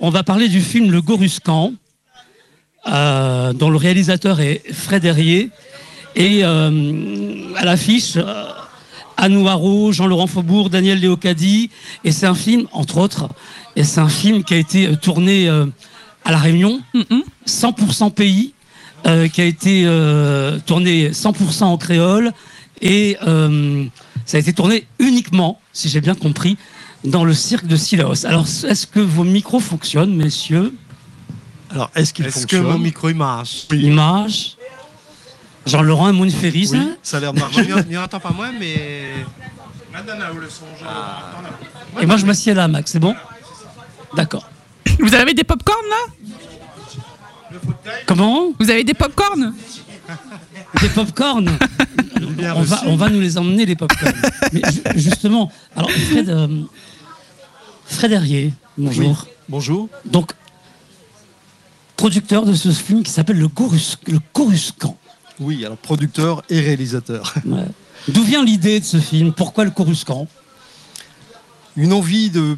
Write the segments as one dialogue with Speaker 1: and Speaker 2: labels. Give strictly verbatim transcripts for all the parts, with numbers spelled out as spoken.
Speaker 1: on va parler du film Le Goruscan, euh, dont le réalisateur est Fred Herrier. Et euh, à l'affiche, euh, Anne Noiro, Jean-Laurent Faubourg, Daniel Léocadi. Et c'est un film, entre autres, et c'est un film qui a été tourné euh, à La Réunion, mm-hmm. cent pour cent pays, euh, qui a été euh, tourné cent pour cent en créole. Et euh, ça a été tourné uniquement, si j'ai bien compris, dans le cirque de Sillaos. Alors, est-ce que vos micros fonctionnent, messieurs?
Speaker 2: Alors, est-ce qu'il
Speaker 3: est-ce
Speaker 2: fonctionne?
Speaker 3: que mon micro il marche?
Speaker 1: Il marche. Jean-Laurent et Mounferry,
Speaker 2: Oui,
Speaker 1: hein?
Speaker 2: ça a l'air de marcher.
Speaker 3: Il n'y entend pas moi, mais.
Speaker 2: Ah.
Speaker 1: Et moi, je m'assieds là, Max, c'est bon? D'accord.
Speaker 4: Vous avez des pop-corn là?
Speaker 1: Comment?
Speaker 4: Vous avez des pop-corn?
Speaker 1: Des pop-corn? on, va, on va nous les emmener, les pop-corn. Mais ju- justement, alors Fred, euh, Fred Herrier, bonjour.
Speaker 2: Oui, bonjour.
Speaker 1: Donc, producteur de ce film qui s'appelle Le, Gorus, le Coruscant.
Speaker 2: Oui, alors producteur et réalisateur.
Speaker 1: Ouais. D'où vient l'idée de ce film? Pourquoi Le Coruscant?
Speaker 2: Une envie de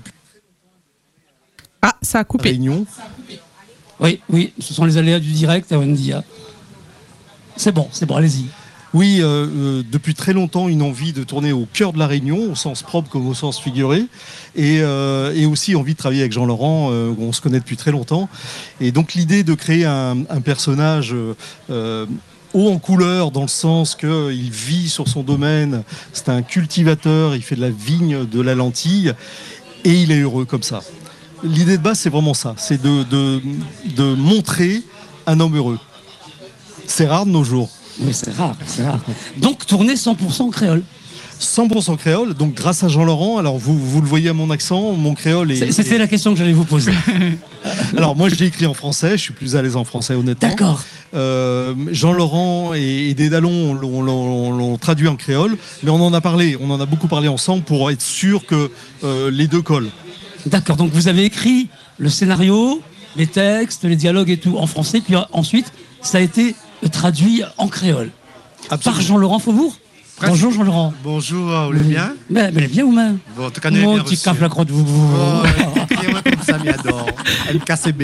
Speaker 4: Ah, ça a coupé.
Speaker 2: réunion.
Speaker 1: Oui, oui, ce sont les aléas du direct, Wendy. C'est bon, c'est bon, allez-y.
Speaker 2: Oui, euh, euh, depuis très longtemps, une envie de tourner au cœur de la Réunion, au sens propre comme au sens figuré, et, euh, et aussi envie de travailler avec Jean-Laurent, euh, on se connaît depuis très longtemps. Et donc l'idée de créer un, un personnage euh, haut en couleur, dans le sens qu'il vit sur son domaine, c'est un cultivateur, il fait de la vigne, de la lentille, et il est heureux comme ça. L'idée de base, c'est vraiment ça, c'est de, de, de montrer un homme heureux. C'est rare de nos jours.
Speaker 1: Oui, c'est rare, c'est rare. Donc, tourner cent pour cent créole.
Speaker 2: cent pour cent créole, donc grâce à Jean-Laurent. Alors vous, vous le voyez à mon accent, mon créole est...
Speaker 1: C'était la question que j'allais vous poser.
Speaker 2: Alors moi je l'ai écrit en français, je suis plus à l'aise en français honnêtement.
Speaker 1: D'accord.
Speaker 2: Euh, Jean-Laurent et, et Dédalon l'ont, l'ont, l'ont traduit en créole, mais on en a parlé, on en a beaucoup parlé ensemble pour être sûr que euh, les deux collent.
Speaker 1: D'accord, donc vous avez écrit le scénario, les textes, les dialogues et tout en français, puis ensuite ça a été traduit en créole.
Speaker 2: Absolument.
Speaker 1: Par Jean-Laurent Faubourg.
Speaker 3: Presque.
Speaker 1: Bonjour Jean-Laurent.
Speaker 3: Bonjour, vous allez bien?
Speaker 1: Mais, mais bien ou même?
Speaker 3: Bon, en tout cas, nous
Speaker 1: Mon
Speaker 3: bien
Speaker 1: petit
Speaker 3: reçu.
Speaker 1: cap la crotte, vous.
Speaker 3: Oh, écrivez-moi comme ça, m'adore. M K C B.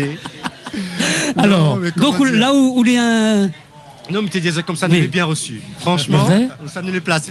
Speaker 1: Alors,
Speaker 3: Non, mais comment
Speaker 1: donc où-
Speaker 3: dire
Speaker 1: là où, où les un...
Speaker 3: Non, mais t'es déjà comme ça, nous
Speaker 1: Oui.
Speaker 3: les bien reçus. Franchement,
Speaker 1: C'est vrai
Speaker 3: ça nous les place.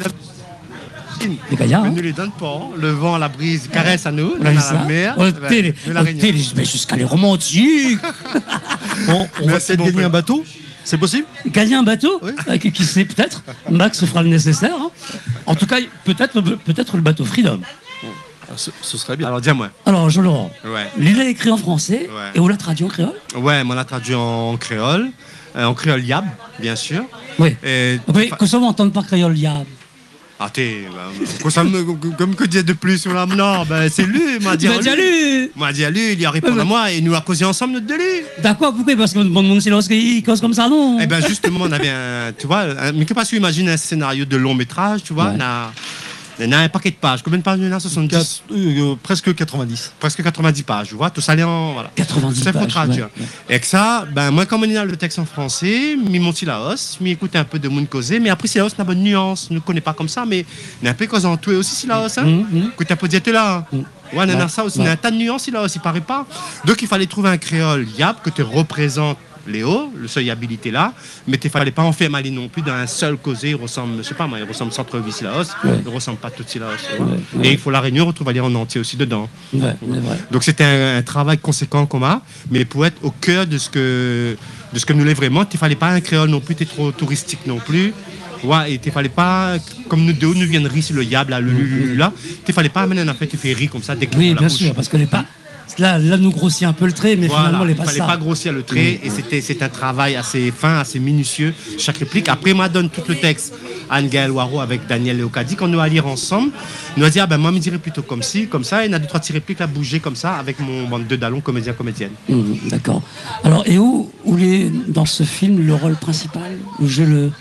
Speaker 1: les gaillards,
Speaker 3: Mais
Speaker 1: hein.
Speaker 3: nous les donne pas. Le vent, la brise caresse à nous,
Speaker 1: On
Speaker 3: dans
Speaker 1: a vu
Speaker 3: la
Speaker 1: ça.
Speaker 3: mer.
Speaker 1: Oh,
Speaker 3: Ouais,
Speaker 1: télé,
Speaker 3: de la
Speaker 1: oh,
Speaker 3: Réunion.
Speaker 1: télé, mais jusqu'à les romantiques.
Speaker 2: On, on va
Speaker 3: Merci,
Speaker 2: peut-être
Speaker 3: mon
Speaker 2: gagner
Speaker 3: père.
Speaker 2: un bateau, c'est possible?
Speaker 1: Gagner un bateau,
Speaker 2: Oui.
Speaker 1: euh, qui, qui sait peut-être. Max fera le nécessaire. hein. En tout cas, peut-être, peut-être le bateau Freedom.
Speaker 2: Ce, ce serait bien.
Speaker 3: Alors, dis-moi.
Speaker 1: Alors, Jean-Laurent,
Speaker 3: Ouais.
Speaker 1: l'île est écrit en français
Speaker 3: Ouais.
Speaker 1: et on l'a traduit en créole.
Speaker 3: Ouais, mais on l'a traduit en créole. euh, en créole yab, bien sûr.
Speaker 1: Oui.
Speaker 3: Et,
Speaker 1: Oui, que ça on entend par créole, il y a.
Speaker 3: Ah, t'es. Bah, ça me, comme que dire de plus sur l'âme, non, ben c'est lui, il m'a dit.
Speaker 1: Tu m'as dit à lui.
Speaker 3: M'a dit à lui, il y a répondu
Speaker 1: Ouais,
Speaker 3: à moi et nous a causé ensemble notre délit.
Speaker 1: D'accord, pourquoi? Parce que mon monde, c'est lorsqu'il cause comme ça, non?
Speaker 3: Eh ben justement, on avait un, tu vois, un- mais que parce que imagine un scénario de long métrage, tu vois,
Speaker 1: Ouais.
Speaker 3: on a, on a un paquet de pages. Combien de pages il y en a? soixante-dix,
Speaker 2: Quatre- euh, presque quatre-vingt-dix.
Speaker 3: presque quatre-vingt-dix pages, tu vois, tout ça allait en, voilà.
Speaker 1: quatre-vingt-dix
Speaker 3: Ça faut
Speaker 1: pages,
Speaker 3: traduire.
Speaker 1: ouais,
Speaker 3: Et que ça, ben moi comme on a le texte en français, mi mon Silaos, mi écoute un peu de monde causer, mais après Silaos n'a bonne nuance, ne connaît pas comme ça, mais on a un peu causant tout aussi Silaos, hein.
Speaker 1: Mhm, mhm.
Speaker 3: Écoute un peu d'être là.
Speaker 1: Mhm.
Speaker 3: Ouais, on a
Speaker 1: Ouais,
Speaker 3: ça aussi,
Speaker 1: ouais.
Speaker 3: on a un tas de nuances Silaos, il paraît pas. Donc il fallait trouver un créole yab que tu représentes Léo, le seul habilité là, mais il fallait pas en faire mal non plus dans un seul causé, il ressemble, je sais pas moi, il ressemble centre-ville Silaos,
Speaker 1: Ouais.
Speaker 3: il ressemble pas tout Silaos. tu vois.
Speaker 1: Ouais, ouais.
Speaker 3: Et il faut la réunion, retrouver aller en entier aussi dedans.
Speaker 1: Ouais, c'est vrai.
Speaker 3: Donc c'était un, un travail conséquent qu'on a, mais pour être au cœur de ce que de ce que nous l'est vraiment, il fallait pas un créole non plus, t'es trop touristique non plus. Ouais, et il fallait pas, comme nous deux, nous viennent rire sur le yab, là, le lulu, là, il fallait pas amener un affaire qui fait rire comme ça dès que
Speaker 1: Oui,
Speaker 3: tu la
Speaker 1: bien
Speaker 3: bouche.
Speaker 1: sûr, parce que les pas. Là, là, nous grossit un peu le trait, mais
Speaker 3: Voilà,
Speaker 1: finalement, les
Speaker 3: il
Speaker 1: pas
Speaker 3: fallait
Speaker 1: ça.
Speaker 3: pas grossir le trait, et c'était c'est un travail assez fin, assez minutieux, chaque réplique. Après, moi, donne tout le texte à Anne-Gaëlle Waro avec Daniel Léocadi, qu'on doit lire ensemble. Il nous a dit, ah ben moi, je me dirais plutôt comme ci, comme ça, et il y a deux, trois petites répliques à bouger comme ça, avec mon bande de dallons, comédien, comédienne.
Speaker 1: Mmh, d'accord. Alors, et où, où les, dans ce film, le rôle principal, où je le.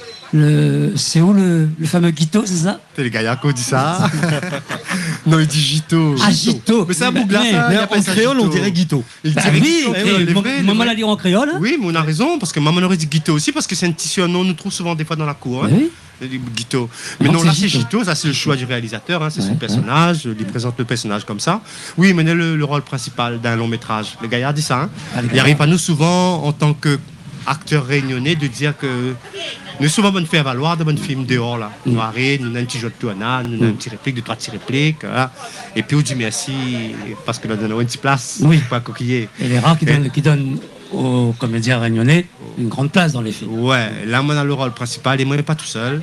Speaker 1: le c'est où le, le fameux Guito, c'est ça?
Speaker 3: C'est les gars qui ont dit ça. Non, il dit Gito.
Speaker 1: Ah, Gito.
Speaker 3: Mais c'est un
Speaker 1: Mais-
Speaker 3: bougla,
Speaker 1: mais-
Speaker 3: ça.
Speaker 2: Mais
Speaker 3: il
Speaker 2: en
Speaker 3: appelle ça
Speaker 2: créole, on
Speaker 3: Gito.
Speaker 2: dirait Guito.
Speaker 3: Il
Speaker 1: Bah
Speaker 3: dirait
Speaker 1: oui,
Speaker 3: Gito,
Speaker 1: ok.
Speaker 3: oui, il est
Speaker 1: Maman-
Speaker 3: vrai, il est
Speaker 1: Maman
Speaker 3: vrai.
Speaker 1: l'a dit en créole. Hein?
Speaker 3: Oui, mais on a raison, parce que maman aurait dit Guito aussi, parce que c'est un petit surnom, on nous trouve souvent des fois dans la cour. hein.
Speaker 1: Oui.
Speaker 3: Guito. Mais
Speaker 1: Donc,
Speaker 3: non,
Speaker 1: c'est
Speaker 3: là c'est
Speaker 1: Gito.
Speaker 3: Gito, ça c'est le choix du réalisateur, hein, c'est
Speaker 1: Ouais,
Speaker 3: son personnage, il présente le personnage comme ça. Oui, mais le, le rôle principal d'un long métrage. Le Gaillard dit ça. Hein.
Speaker 1: Ah, les
Speaker 3: Il arrive à nous souvent, en tant qu'acteur réunionnais, de dire que nous souvent bonne faire valoir de bons films dehors là. Nous arrêtons, nous avons un petit jeu de tournage, nous avons une petite réplique, deux, trois petites répliques. Voilà. Et puis on dit merci parce que nous donnons une petite place
Speaker 1: Oui.
Speaker 3: pour pas coquiller.
Speaker 1: Et les rares qui
Speaker 3: Et-
Speaker 1: donnent, qui donnent aux comédiens réunionnais une grande place dans les films.
Speaker 3: Ouais, là, moi, dans le rôle principal, et moi, je n'ai pas tout seul.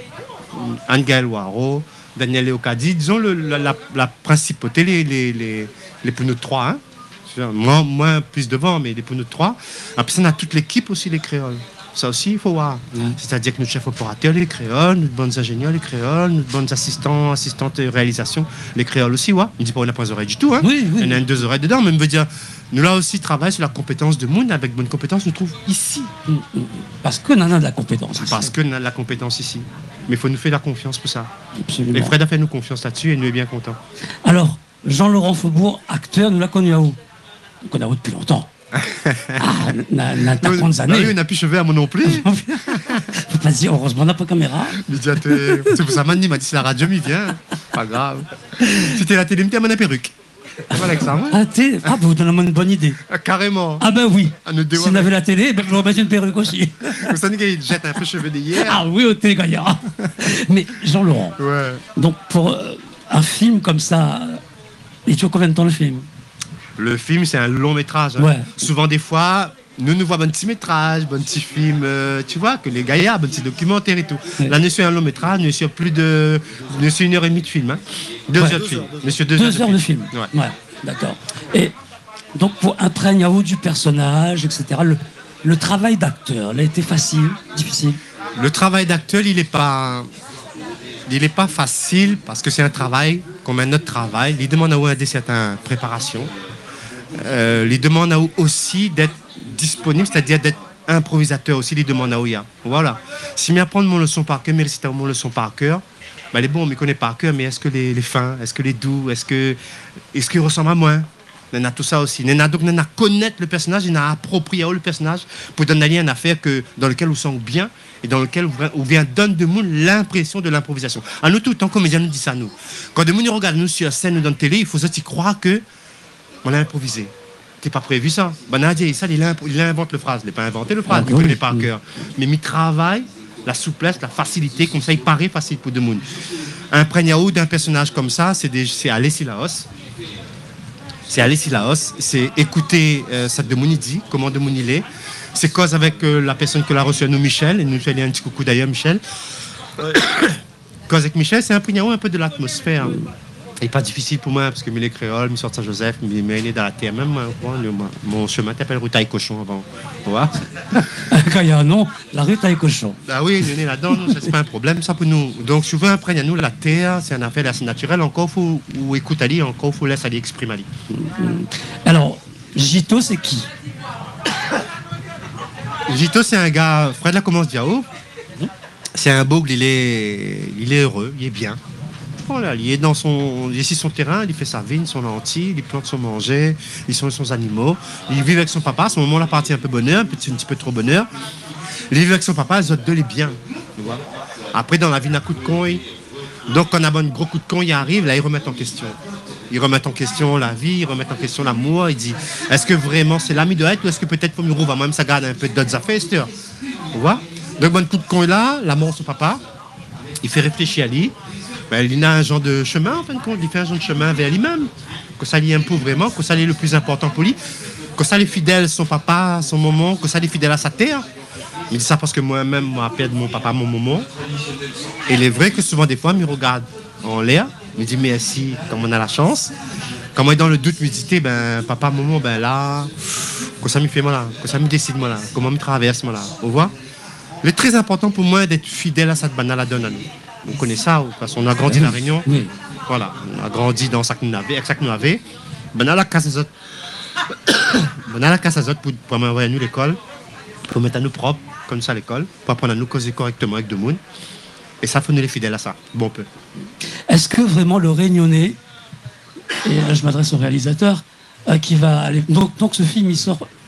Speaker 3: Angel Waro, Daniel Leocadi, disons le, la, la, la principauté, les, les, les, les pour nous trois. Hein. Moi, moi, plus devant, mais les pour nous trois. Après, on a toute l'équipe aussi, les créoles. Ça aussi, il faut voir.
Speaker 1: Ouais.
Speaker 3: C'est-à-dire que notre chef opérateur, les créoles, nos bons ingénieurs, les créoles, nos bons assistants, assistantes de réalisation, les créoles aussi, ouais. Il ne dit pas on n'a pas les oreilles du tout. Hein.
Speaker 1: Oui, oui.
Speaker 3: Il y en a une, deux oreilles dedans, mais je veux dire, nous là aussi, travaillons sur la compétence de Moon, avec bonne compétence, nous trouve ici.
Speaker 1: Parce qu'on en a de la compétence.
Speaker 3: Parce qu'on a de la compétence ici. Mais il faut nous faire la confiance pour ça.
Speaker 1: Absolument.
Speaker 3: Et Fred a fait nous confiance là-dessus et nous est bien content.
Speaker 1: Alors, Jean-Laurent Faubourg, acteur, nous l'a connu à où? On connaît à où depuis longtemps. Ah, n'a n'a pas trente
Speaker 3: Ah
Speaker 1: années.
Speaker 3: oui, on n'a plus chevet à moi non plus.
Speaker 1: Faut pas dire, heureusement, on n'a pas de caméra.
Speaker 3: Il dit, attends, c'est pour ça qu'il m'a dit c'est la radio, mais viens. Pas grave. C'était la télé, il m'a mis perruque. Voilà que ça, ouais.
Speaker 1: Ah, t'es- ah, bah, vous donnez une bonne idée.
Speaker 3: Ah, carrément.
Speaker 1: Ah ben oui.
Speaker 3: Ah, nous deux,
Speaker 1: Si on
Speaker 3: ouais.
Speaker 1: avait la télé, ben, je remettre une perruque aussi.
Speaker 3: Comme ça, il jette un peu cheveux d'hier.
Speaker 1: Ah oui, au télé Gaillard. Mais Jean-Laurent,
Speaker 3: Ouais.
Speaker 1: donc pour euh, un film comme ça, il dure combien de temps le film?
Speaker 3: Le film, c'est un long métrage. Hein.
Speaker 1: Ouais.
Speaker 3: Souvent, des fois, nous nous voyons un petit métrage, un petit film, euh, tu vois, que les gaillards, un petit documentaire et tout.
Speaker 1: Ouais.
Speaker 3: Là, nous sommes un long métrage, nous sommes plus de. Nous sommes une heure et demie de film. Hein. Deux
Speaker 1: Ouais.
Speaker 3: heures de film. Monsieur, deux,
Speaker 1: Deux heures de film.
Speaker 3: Ouais.
Speaker 1: Ouais, d'accord. Et donc pour imprégner à haut du personnage, et cetera, le, le travail d'acteur, il a été facile, difficile.
Speaker 3: Le travail d'acteur, il n'est pas. Il n'est pas facile parce que c'est un travail comme un autre travail. Il demande à vous des certaines préparations. Euh, il demande à vous aussi d'être disponible, c'est-à-dire d'être improvisateur aussi. Il demande à vous. Voilà. Si je apprends mon leçon par cœur, mais réciter mon leçon par cœur, ben, les bons, on me connaît par cœur, mais est-ce que les, les fins, est-ce que les doux, est-ce que est-ce qu'ils ressemblent à moi? On a tout ça aussi. On a donc on a connaître le personnage, on a approprié le personnage pour donner une affaire que, dans lequel on sent bien et dans lequel on vient donne de monde l'impression de l'improvisation. À nous tout, tant comédien nous dit ça nous. Quand des gens regardent nous sur scène ou dans la télé, il faut se croire que on a improvisé. T'es pas prévu ça. Ben a dit ça, il, imp- il invente le phrase. Il n'a pas inventé le phrase,
Speaker 1: Ah,
Speaker 3: il
Speaker 1: oui.
Speaker 3: connaît par cœur. Mais il travaille la souplesse, la facilité, comme ça il paraît facile pour des gens. Un prégnao d'un personnage comme ça, c'est, des, c'est aller si Laos. C'est aller si Laos, c'est écouter euh, ça de Mouni dit, comment de Mouni l'est. C'est cause avec euh, la personne que l'a reçue, nous Michel, et nous fait un petit coucou d'ailleurs Michel. Cause avec Michel, c'est un prégnao un peu de l'atmosphère. Et pas difficile pour moi, parce que mes créoles, mes sortes Saint-Joseph, mes né dans la terre, même moi, moi, mon chemin t'appelle Routaille Cochon avant. Tu vois?
Speaker 1: Gaillard, non, la rue taille cochon.
Speaker 3: Ah oui, on est là-dedans, nous, ça, c'est pas un problème, ça pour nous. Donc souvent, après, nous, la terre, c'est une affaire assez naturelle, encore faut ou écoute Ali, encore faut laisser Ali exprimer Ali.
Speaker 1: Alors, Gito, c'est qui?
Speaker 3: Gito, c'est un gars, Fred la commence Diao. C'est un bogle, il est, il est heureux, il est bien. Voilà, il est dans son, il est sur son terrain, il fait sa vigne, son lentilles, il plante son manger, il sont son animaux. Il vit avec son papa, à ce moment-là, partie un peu bonheur, un petit, un petit peu trop bonheur. Il vit avec son papa, les autres deux, les bien. Tu vois. Après, dans la vie, il a un coup de con. Il... Donc, quand on a un gros coup de con, il arrive, là, il remet en question. Il remet en question la vie, il remet en question l'amour. Il dit, est-ce que vraiment c'est l'ami de être ou est-ce que peut-être pour Miro va même ça garde un peu d'autres affaires, tu vois. Donc, bon coup de con est là, la mort de son papa. Il fait réfléchir à lui. Ben, il a un genre de chemin, en fin de compte. Il fait un genre de chemin vers lui-même. Que ça lui impose vraiment, que ça lui est le plus important pour lui. Que ça lui est fidèle à son papa, à son maman, que ça lui est fidèle à sa terre. Il dit ça parce que moi-même, moi, perdu mon papa, mon maman. Et il est vrai que souvent, des fois, il me regarde en l'air. Il me dit merci, comme on a la chance. Quand moi, dans le doute, il me dit, ben, papa, maman, ben là, que ça me fait moi là, que ça me décide moi là, comment me traverse moi là. Vous voyez? Il est très important pour moi d'être fidèle à cette banale donne à nous. On connaît ça, parce qu'on a grandi à La Réunion.
Speaker 1: Oui.
Speaker 3: Voilà, on a grandi dans ça que nous avions, avec ça que nous avions. Ben à la casse à autres. Ben à la casse à autres pour, pour m'envoyer à nous l'école, pour mettre à nous propres, comme ça à l'école, pour apprendre à nous causer correctement avec le monde. Et ça, il faut nous les fidèles à ça. Bon peu.
Speaker 1: Est-ce que vraiment le Réunionnais, et là je m'adresse au réalisateur, euh, qui va aller. Donc, donc ce film il sort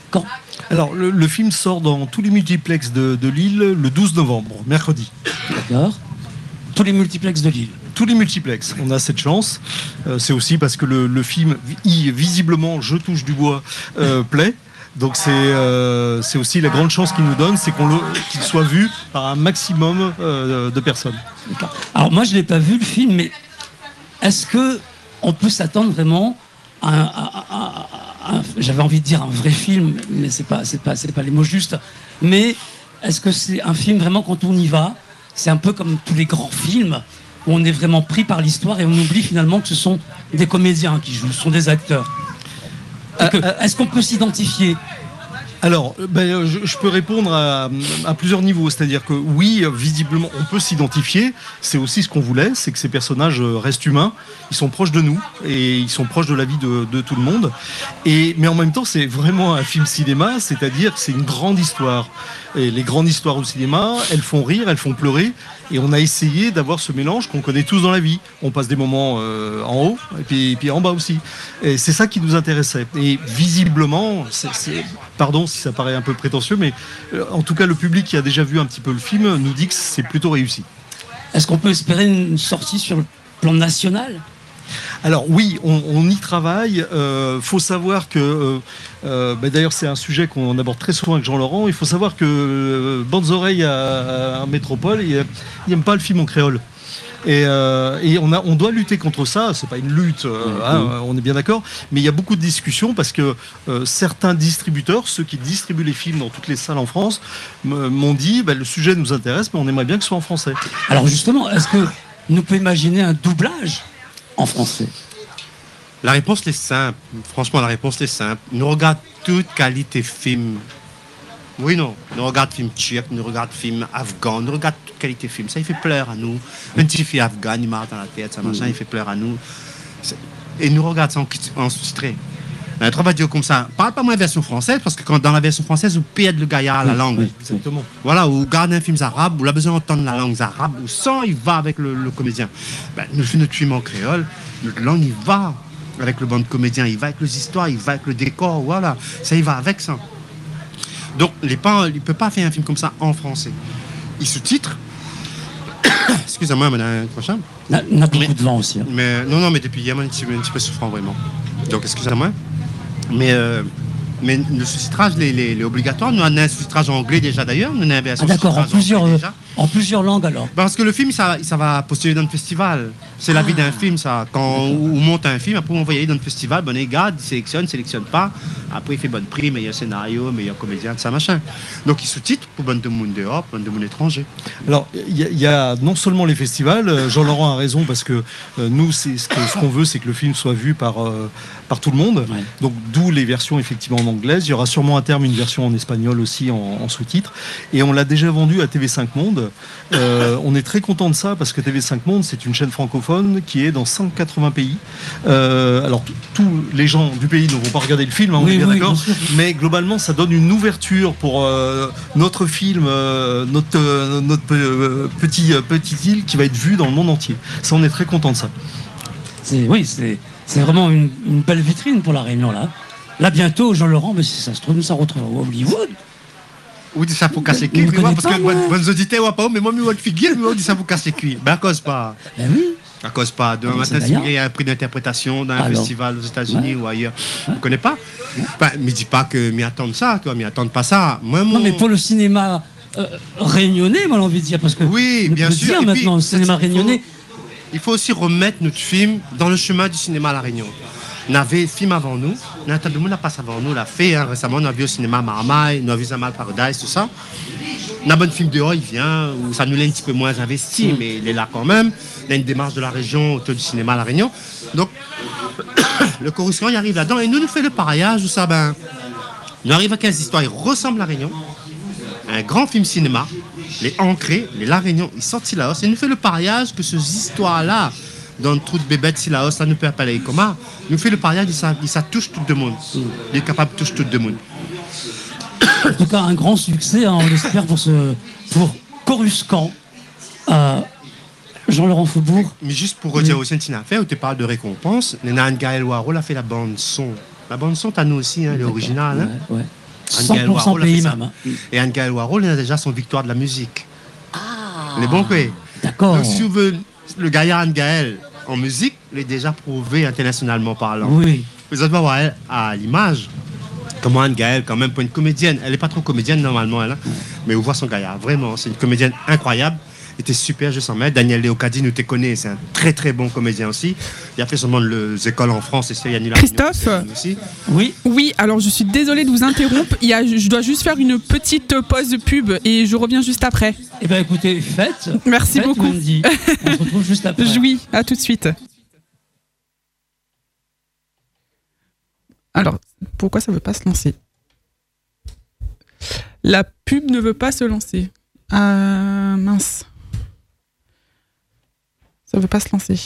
Speaker 1: Quand?
Speaker 2: Alors, le, le film sort dans tous les multiplex de, de Lille le douze novembre, mercredi.
Speaker 1: D'accord. Tous les multiplex de Lille.
Speaker 2: Tous les multiplex, on a cette chance. Euh, c'est aussi parce que le, le film, vi- visiblement, je touche du bois, euh, plaît. Donc c'est euh, c'est aussi la grande chance qu'il nous donne, c'est qu'on le, qu'il soit vu par un maximum euh, de personnes.
Speaker 1: D'accord. Alors moi je l'ai pas vu le film, mais est-ce que on peut s'attendre vraiment à un, à- à- à un- j'avais envie de dire un vrai film, mais c'est pas c'est pas c'est pas les mots justes. Mais est-ce que c'est un film vraiment quand on y va, c'est un peu comme tous les grands films où on est vraiment pris par l'histoire et on oublie finalement que ce sont des comédiens qui jouent, ce sont des acteurs. Et que- Est-ce qu'on peut s'identifier?
Speaker 2: Alors, euh, ben, je, je peux répondre à, à plusieurs niveaux. C'est-à-dire que oui, visiblement, on peut s'identifier. C'est aussi ce qu'on voulait, c'est que ces personnages euh, restent humains. Ils sont proches de nous et ils sont proches de la vie de, de tout le monde. Et, mais en même temps, c'est vraiment un film cinéma, c'est-à-dire que c'est une grande histoire. Et les grandes histoires au cinéma, elles font rire, elles font pleurer. Et on a essayé d'avoir ce mélange qu'on connaît tous dans la vie. On passe des moments euh, en haut et puis, et puis en bas aussi. Et c'est ça qui nous intéressait. Et visiblement, c'est, c'est- pardon si ça paraît un peu prétentieux, mais euh, en tout cas, le public qui a déjà vu un petit peu le film nous dit que c'est plutôt réussi.
Speaker 1: Est-ce qu'on peut espérer une sortie sur le plan national?
Speaker 2: Alors oui, on, on y travaille. Euh, faut savoir que, euh, euh, bah, d'ailleurs c'est un sujet qu'on aborde très souvent avec Jean-Laurent. Il faut savoir que euh, Bandes Oreilles à, à Métropole, il n'aime pas le film en créole. Et, euh, et on, a, on doit lutter contre ça. C'est pas une lutte, euh, hein, on est bien d'accord. Mais il y a beaucoup de discussions parce que euh, certains distributeurs, ceux qui distribuent les films dans toutes les salles en France, m- m'ont dit bah, le sujet nous intéresse, mais on aimerait bien que ce soit en français.
Speaker 1: Alors justement, est-ce que nous peut imaginer un doublage en français?
Speaker 3: La réponse est simple. Franchement, la réponse est simple. Nous regarde toute qualité film. Oui, non. Nous regarde film turc, nous regarde film afghan, nous regarde toute qualité film. Ça, il fait pleurer à nous. Un petit film afghan, il marre dans la tête, ça machin, il fait pleurer à nous. C'est- Et nous regarde ça en, en sous-titré. Un travail vidéo comme ça. Parle pas moins version française, parce que quand dans la version française, vous perdez le gaillard à la langue.
Speaker 1: oui.
Speaker 2: Exactement.
Speaker 3: Voilà, ou garde un film arabe, où il a besoin d'entendre la langue arabe, ou sans, il va avec le, le comédien. Ben, nous faisons notre film en créole, notre langue, il va avec le banc de comédien, il va avec les histoires, il va avec le décor, voilà, ça, il va avec ça. Donc, les pas, il ne peut pas faire un film comme ça en français. Il sous-titre. Excusez-moi, madame Crochin.
Speaker 1: On a, on a beaucoup
Speaker 3: Mais-
Speaker 1: de vent aussi. hein.
Speaker 3: Mais non, non, mais depuis hier, un petit, un petit peu souffrant vraiment. Donc, excusez-moi. Mais, euh, mais le sous-titrage, il est, il est- il est obligatoire. Nous, on a un sous-titrage en anglais déjà d'ailleurs. Nous, on a un
Speaker 1: Ah,
Speaker 3: version
Speaker 1: d'accord, en
Speaker 3: sous-titrage
Speaker 1: plusieurs,
Speaker 3: anglais
Speaker 1: euh,
Speaker 3: déjà.
Speaker 1: en plusieurs langues alors.
Speaker 3: Parce que le film, ça, ça va postuler dans le festival. C'est la vie d'un film, ça. Quand on, on monte un film, après on va y aller dans le festival, bon, il regarde, il sélectionne, sélectionne pas. Après, il fait bonne prix, meilleur scénario, meilleur comédien, tout ça, machin. Donc, il sous-titre pour bonne de monde dehors, bonne de monde étranger.
Speaker 2: Alors, il y, a- il y a non seulement les festivals, euh, Jean-Laurent a raison parce que euh, nous, c'est ce que- ce qu'on veut, c'est que le film soit vu par, euh, par tout le monde.
Speaker 1: Ouais.
Speaker 2: Donc, d'où les versions effectivement en anglaise. Il y aura sûrement à terme une version en espagnol aussi en, en sous-titres. Et on l'a déjà vendu à T V cinq Monde. Euh, on est très content de ça parce que T V cinq Monde, c'est une chaîne francophone qui est dans cent quatre-vingts pays. Euh, alors, t- tous les gens du pays ne vont pas regarder le film, hein, on
Speaker 1: Oui,
Speaker 2: est bien
Speaker 1: oui,
Speaker 2: d'accord.
Speaker 1: bien sûr.
Speaker 2: Mais globalement, ça donne une ouverture pour euh, notre film, euh, notre, euh, notre euh, petit, euh, petite île qui va être vue dans le monde entier. Ça, on est très content de ça.
Speaker 1: C'est, oui, c'est, c'est vraiment une, une belle vitrine pour la Réunion là. Là bientôt, Jean-Laurent, mais si ça se trouve, nous ça retrouve à Hollywood.
Speaker 3: Oui, ça faut casser les
Speaker 1: Il
Speaker 3: cuits.
Speaker 1: me
Speaker 3: mais moi,
Speaker 1: connaît
Speaker 3: parce
Speaker 1: pas,
Speaker 3: que
Speaker 1: moi.
Speaker 3: bonnes bonnes auditeurs, ouais, pas, mais moi, moi, figure, mais moi, dit ça faut casser les cuits. Ben, à cause pas.
Speaker 1: Ben oui.
Speaker 3: À cause pas. Demain
Speaker 1: Ah,
Speaker 3: matin,
Speaker 1: c'est
Speaker 3: si
Speaker 1: d'ailleurs.
Speaker 3: il y a un prix d'interprétation dans un
Speaker 1: Alors.
Speaker 3: festival aux États-Unis ou ailleurs, vous ne connaissez pas? Ben, mais dis pas que m'y attendent ça, toi, m'y attendent pas ça. Moi, mon...
Speaker 1: Non, mais pour le cinéma euh, réunionnais, moi j'ai envie de dire, parce que
Speaker 3: Oui,
Speaker 1: on
Speaker 3: bien
Speaker 1: peut
Speaker 3: sûr.
Speaker 1: dire
Speaker 3: Et puis,
Speaker 1: maintenant, le cinéma
Speaker 3: il faut-
Speaker 1: réunionnais.
Speaker 3: Il faut aussi remettre notre film dans le chemin du cinéma à La Réunion. On avait le film avant nous, Nathan de l'a passé avant nous, l'a fait hein, récemment, on a vu au cinéma Marmaille, on a vu Zamal Paradise, tout ça. On a un bon film dehors, il vient, où ça nous l'a un petit peu moins investi, mais il est là quand même. Il y a une démarche de la région autour du cinéma à La Réunion. Donc, le Coruscant, il arrive là-dedans, et nous, nous fait le pareillage, où ça, ben, nous arrive à quinze histoires, il ressemble à La Réunion. Un grand film cinéma, les ancrés, les La Réunion, ils sortent Silaos, et nous fait le pariage que ces histoires-là, dans le trou de bébête Silaos, ça nous peut appeler comment, nous fait le pariage, ça, ça touche tout le monde. Il est capable de toucher tout le monde.
Speaker 1: En tout cas, un grand succès, hein, on l'espère, pour, ce, pour Coruscant. Euh, Jean-Laurent Faubourg.
Speaker 3: Mais juste pour redire aussi une affaire où tu parles de récompense, Nénan Gaël Waro a fait la bande son. La bande son, t'as nous aussi, hein, elle est originale. Hein.
Speaker 1: Ouais, ouais.
Speaker 3: Anne-Gaëlle
Speaker 1: cent pour cent
Speaker 3: Warhol a fait
Speaker 1: pays
Speaker 3: ça.
Speaker 1: même.
Speaker 3: Et Anne-Gaëlle Warhol, il a déjà son victoire de la musique.
Speaker 1: Ah,
Speaker 3: Les bons couilles.
Speaker 1: d'accord.
Speaker 3: Donc, si vous voulez, le gaillard Anne-Gaëlle en musique, il est déjà prouvé internationalement parlant.
Speaker 1: Oui.
Speaker 3: Vous allez voir elle, à l'image comment Anne-Gaëlle, quand même, pour une comédienne, elle n'est pas trop comédienne normalement, elle, hein, mais vous voyez son gaillard, vraiment, c'est une comédienne incroyable. Il était super, je s'en mets. Daniel Leocadi nous te connaît, c'est un très très bon comédien aussi. Il a fait seulement les écoles en France, et c'est Yannick
Speaker 4: Christophe
Speaker 3: aussi.
Speaker 1: Oui.
Speaker 4: Oui, alors je suis désolée de vous interrompre. Il y a, je dois juste faire une petite pause de pub et je reviens juste après.
Speaker 1: Eh bien, écoutez, faites.
Speaker 4: Merci
Speaker 1: faites,
Speaker 4: beaucoup.
Speaker 1: Wendy. On se retrouve juste après.
Speaker 4: Oui, à tout de suite. Alors, pourquoi ça ne veut pas se lancer? La pub ne veut pas se lancer. Ah, mince. Ça ne veut pas se lancer.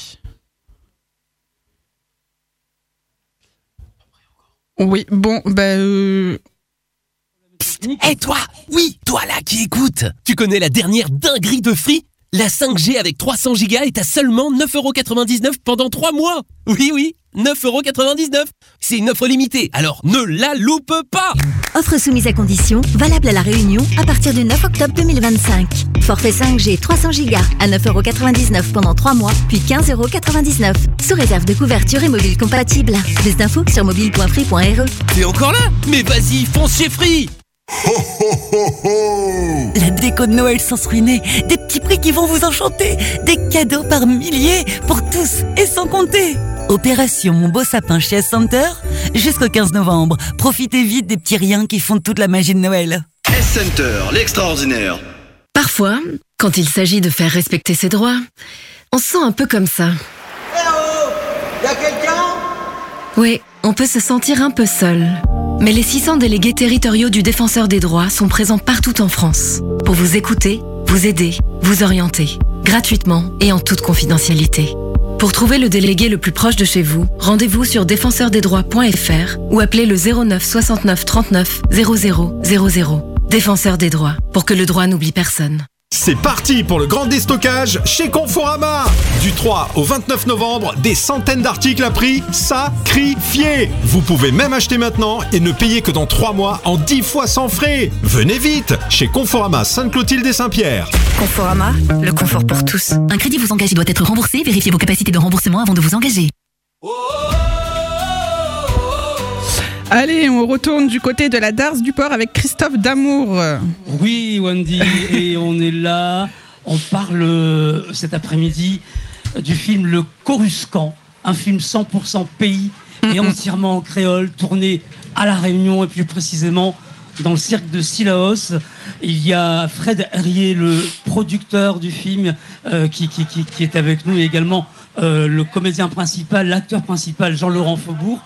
Speaker 4: Oui, bon, ben... Euh...
Speaker 5: Hé hey toi, oui, toi là qui écoute, tu connais la dernière dinguerie de Free? La cinq G avec trois cents gigas est à seulement neuf euros quatre-vingt-dix-neuf pendant trois mois. Oui, oui, neuf euros quatre-vingt-dix-neuf. C'est une offre limitée, alors ne la loupe pas.
Speaker 6: Offre soumise à condition, valable à La Réunion à partir du neuf octobre deux mille vingt-cinq. Forfait cinq G trois cents gigas à neuf euros quatre-vingt-dix-neuf pendant trois mois, puis quinze euros quatre-vingt-dix-neuf. Sous réserve de couverture et mobile compatible. Plus d'infos sur mobile point free point r e.
Speaker 5: T'es encore là? Mais vas-y, fonce chez Free.
Speaker 7: Ho ho ho ho!
Speaker 8: La déco de Noël sans se ruiner, des petits prix qui vont vous enchanter, des cadeaux par milliers pour tous et sans compter. Opération Mon Beau Sapin chez S-Center, jusqu'au quinze novembre. Profitez vite des petits riens qui font toute la magie de Noël.
Speaker 7: S-Center, l'extraordinaire.
Speaker 9: Parfois, quand il s'agit de faire respecter ses droits, on se sent un peu comme ça.
Speaker 10: Eh oh! Y'a quelqu'un?
Speaker 9: Oui, on peut se sentir un peu seul. Mais les six cents délégués territoriaux du Défenseur des droits sont présents partout en France pour vous écouter, vous aider, vous orienter, gratuitement et en toute confidentialité. Pour trouver le délégué le plus proche de chez vous, rendez-vous sur défenseur des droits point f r ou appelez le zéro neuf soixante-neuf trente-neuf zéro zéro zéro zéro. Défenseur des droits, pour que le droit n'oublie personne.
Speaker 11: C'est parti pour le grand déstockage chez Conforama. Du trois au vingt-neuf novembre, des centaines d'articles à prix sacrifiés. Vous pouvez même acheter maintenant et ne payer que dans trois mois en dix fois sans frais. Venez vite chez Conforama Sainte-Clotilde et Saint-Pierre.
Speaker 8: Conforama, le confort pour tous. Un crédit vous engage et doit être remboursé. Vérifiez vos capacités de remboursement avant de vous engager.
Speaker 4: Allez, on retourne du côté de la Darse du Port avec Christophe Damour.
Speaker 1: Oui, Wendy, et on est là. On parle euh, cet après-midi euh, du film Le Coruscant, un film cent pour cent pays et
Speaker 4: Mm-hmm.
Speaker 1: entièrement en créole, tourné à La Réunion et plus précisément dans le cirque de Sillaos. Il y a Fred Herrier, le producteur du film, euh, qui, qui, qui, qui est avec nous, et également euh, le comédien principal, l'acteur principal, Jean-Laurent Faubourg.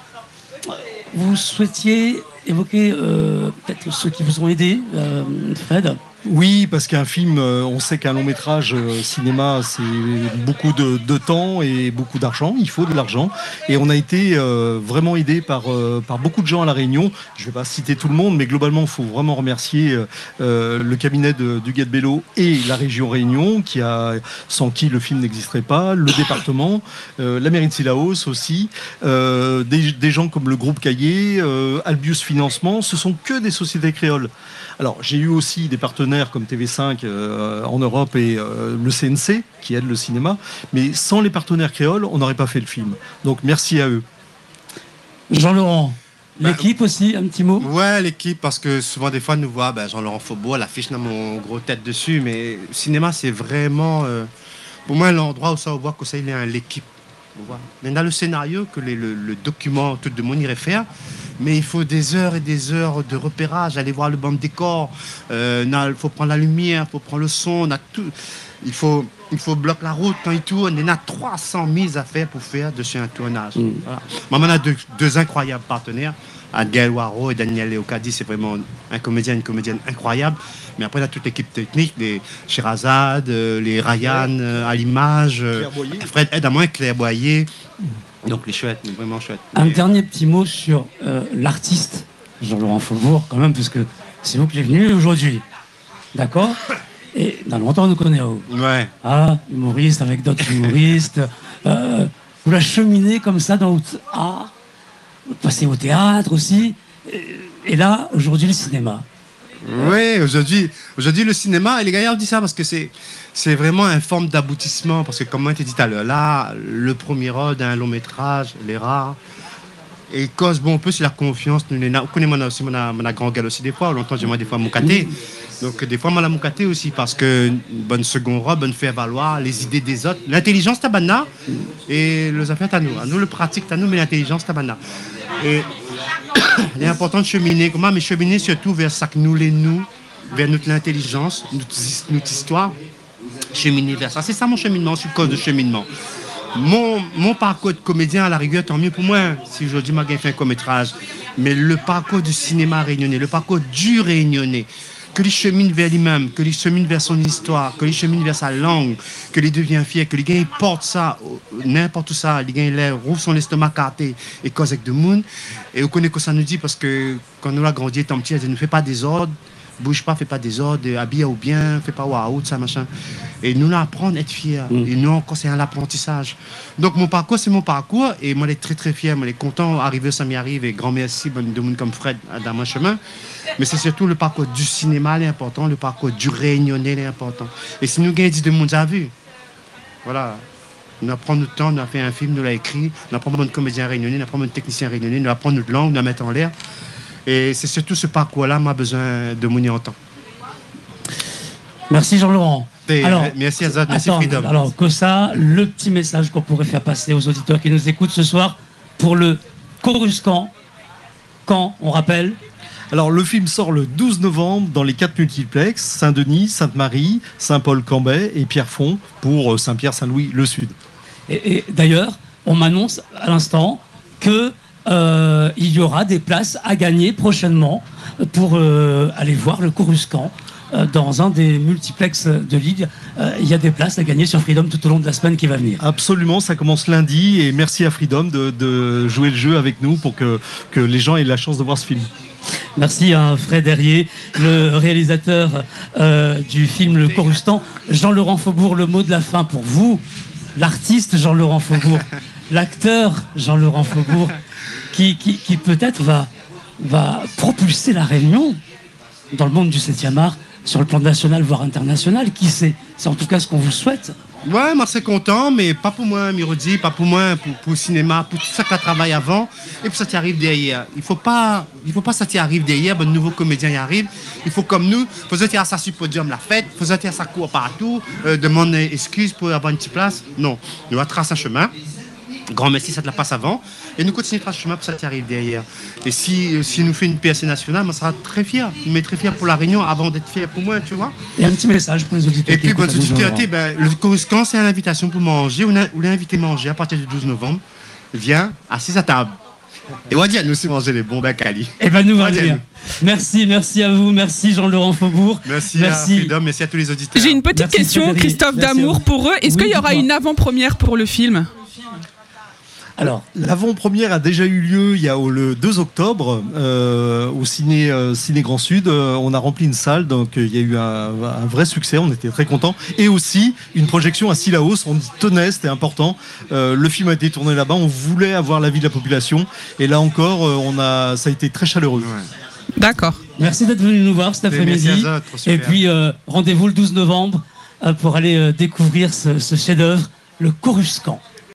Speaker 1: Vous souhaitiez évoquer euh, peut-être ceux qui vous ont aidé, euh, Fred?
Speaker 2: Oui, parce qu'un film, euh, on sait qu'un long métrage euh, cinéma, c'est beaucoup de, de temps et beaucoup d'argent. Il faut de l'argent. Et on a été euh, vraiment aidé par, euh, par beaucoup de gens à La Réunion. Je ne vais pas citer tout le monde, mais globalement, il faut vraiment remercier euh, le cabinet de, du Guet de Bello et la région Réunion, qui a, sans qui le film n'existerait pas, le département, euh, la mairie de Sillaos aussi, euh, des, des gens comme le groupe Caillé, euh, Albius Financement. Ce sont que des sociétés créoles. Alors, j'ai eu aussi des partenaires comme T V cinq euh, en Europe et euh, le C N C qui aident le cinéma, mais sans les partenaires créoles, on n'aurait pas fait le film. Donc, merci à eux.
Speaker 1: Jean-Laurent, l'équipe bah, aussi, un petit mot?
Speaker 3: Ouais, l'équipe, parce que souvent, des fois, nous voit ben, Jean-Laurent Faubourg, l'affiche n'a mon gros tête dessus, mais le cinéma, c'est vraiment, euh, pour moi, l'endroit où ça, on voit que ça, il y a l'équipe. Maintenant, le scénario, que les, le, le document, tout le monde irait faire, mais il faut des heures et des heures de repérage, aller voir le banc de décor, euh, il faut prendre la lumière, il faut prendre le son, on a tout. Il faut, il faut bloquer la route quand il tourne. On a trois cent mises à faire pour faire dessus un tournage. Mmh. Voilà. Moi, on a deux, deux incroyables partenaires, Anne-Gaëlle Warhol et Daniel Leocadi. C'est vraiment un comédien, une comédienne incroyable. Mais après, on a toute l'équipe technique, les Sherazade, les Ryan euh, à l'image, euh, Fred aide à moi, Claire Boyer. Donc les chouettes, vraiment chouettes.
Speaker 1: Un mais... dernier petit mot sur euh, l'artiste Jean-Laurent Faubourg, quand même, parce que c'est vous qui êtes venu aujourd'hui. D'accord? Et dans longtemps, on nous connaît. Oh.
Speaker 3: Ouais.
Speaker 1: Ah, humoriste avec d'autres humoristes. Euh, vous la cheminez comme ça dans votre art. Vous passez au théâtre aussi. Et là, aujourd'hui, le cinéma.
Speaker 3: Oui, aujourd'hui, aujourd'hui, le cinéma, et les gars, on dit ça parce que c'est, c'est vraiment une forme d'aboutissement. Parce que, comme on t'a dit tout à l'heure, là, le premier rôle d'un long métrage, les rares. Et cause, bon, un peu sur la confiance. Nous, on connaît mon aussi, mon, mon grand gueule aussi, des fois. Longtemps, j'ai moi, des fois, moukaté. Donc, des fois, moi, la moukaté aussi, parce que bonne second rôle, bonne faire valoir les idées des autres. L'intelligence, tabana. Et les affaires, t'as nous. À nous, le pratique, t'as nous, mais l'intelligence, tabana. Et il est important de cheminer, comment, mais cheminer surtout vers ça que nous, les nous, vers notre intelligence, notre, notre histoire, cheminer vers ça. C'est ça mon cheminement, c'est le cause de cheminement. Mon, mon parcours de comédien, à la rigueur, tant mieux pour moi, si aujourd'hui j'ai fait un court-métrage, mais le parcours du cinéma réunionnais, le parcours du réunionnais, que il chemine vers lui-même, que il chemine vers son histoire, que il chemine vers sa langue, que il devient fier, que les gars portent ça, n'importe où ça, les gars ils rouvent son estomac carté et cause avec de monde. Et vous connaissez que ça nous dit parce que quand nous avons grandi étant petit, elle ne fait pas des ordres, bouge pas, fais pas des ordres, habille ou bien, fais pas waouh, ça machin. Et nous apprendre à être fiers. Mm. Et nous encore c'est un apprentissage. Donc mon parcours c'est mon parcours et moi je suis très très fier, moi je suis content arriver ça m'y arrive et grand merci de monde comme Fred dans mon chemin. Mais c'est surtout le parcours du cinéma est important, le parcours du réunionnais est important. Et si nous gagnons dix de monde à vu, voilà. Nous apprenons notre temps, nous avons fait un film, nous l'avons écrit, nous apprenons un comédien réunionnais, nous apprenons un technicien réunionnais, nous apprenons notre langue, nous la mettons en l'air. Et c'est surtout ce parcours-là, moi, besoin de mon en temps.
Speaker 1: Merci Jean-Laurent.
Speaker 3: Alors, merci Azad, merci
Speaker 1: attends,
Speaker 3: Freedom.
Speaker 1: Alors, que ça, le petit message qu'on pourrait faire passer aux auditeurs qui nous écoutent ce soir pour le Coruscant, quand, on rappelle.
Speaker 2: Alors, le film sort le douze novembre dans les quatre multiplex, Saint-Denis, Sainte-Marie, Saint-Paul-Cambay et Pierrefonds pour Saint-Pierre-Saint-Louis, le Sud.
Speaker 1: Et, et d'ailleurs, on m'annonce à l'instant que Euh, il y aura des places à gagner prochainement pour euh, aller voir le Coruscant euh, dans un des multiplex de Lille. Euh, il y a des places à gagner sur Freedom tout au long de la semaine qui va venir.
Speaker 2: Absolument, ça commence lundi et merci à Freedom de, de jouer le jeu avec nous pour que, que les gens aient la chance de voir ce film.
Speaker 1: Merci à Fred Herrier, le réalisateur euh, du film Le Coruscant. Jean-Laurent Faubourg, le mot de la fin pour vous, l'artiste Jean-Laurent Faubourg, l'acteur Jean-Laurent Faubourg, qui, qui, qui peut-être va, va propulser la Réunion dans le monde du septième art sur le plan national, voire international. Qui sait? C'est en tout cas ce qu'on vous souhaite.
Speaker 3: Ouais, moi c'est content, mais pas pour moi, Mirodi, pas pour moi, pour, pour le cinéma, pour tout ça que tu travailles avant, et puis ça t'y arrive derrière. Il faut pas, il faut pas ça t'y arrive derrière, ben, de nouveaux comédiens y arrivent. Il faut comme nous, faut se dire ça sur le podium la fête, faut se dire ça court partout, euh, demande excuse pour avoir une petite place. Non, nous on trace un chemin. Grand merci, ça te la passe avant. Et nous continuons de tracer le chemin pour ça t'y arrive derrière. Et si, si nous fait une P S C nationale, on sera très fiers. Mais très fiers pour la Réunion avant d'être fiers pour moi, tu vois.
Speaker 1: Et un petit message pour les auditeurs.
Speaker 3: Et puis, pour les auditeurs, ben, le Coruscant, c'est une invitation pour manger. On a, on a invité manger à partir du douze novembre. Viens, assis à table. Et on va dire, nous aussi manger les bons becs Cali.
Speaker 1: Et ben nous, on va dire. Merci, merci à vous, merci Jean-Laurent Faubourg.
Speaker 3: Merci, merci. À Freedom, merci à tous les auditeurs.
Speaker 4: J'ai une petite merci question, Frédéric. Christophe merci Damour, pour eux. Est-ce oui, qu'il y aura une avant-première pour le film ?
Speaker 2: Alors, l'avant-première a déjà eu lieu il y a le deux octobre euh, au ciné, euh, ciné Grand Sud. Euh, on a rempli une salle, donc euh, il y a eu un, un vrai succès. On était très contents. Et aussi une projection à Sillaos. On tenait, c'était important. Euh, le film a été tourné là-bas. On voulait avoir l'avis de la population. Et là encore, euh, on a, ça a été très chaleureux.
Speaker 4: Ouais. D'accord.
Speaker 1: Merci d'être venu nous voir cet après-midi. Et puis euh, rendez-vous le douze novembre euh, pour aller euh, découvrir ce, ce chef-d'œuvre, le Coruscant.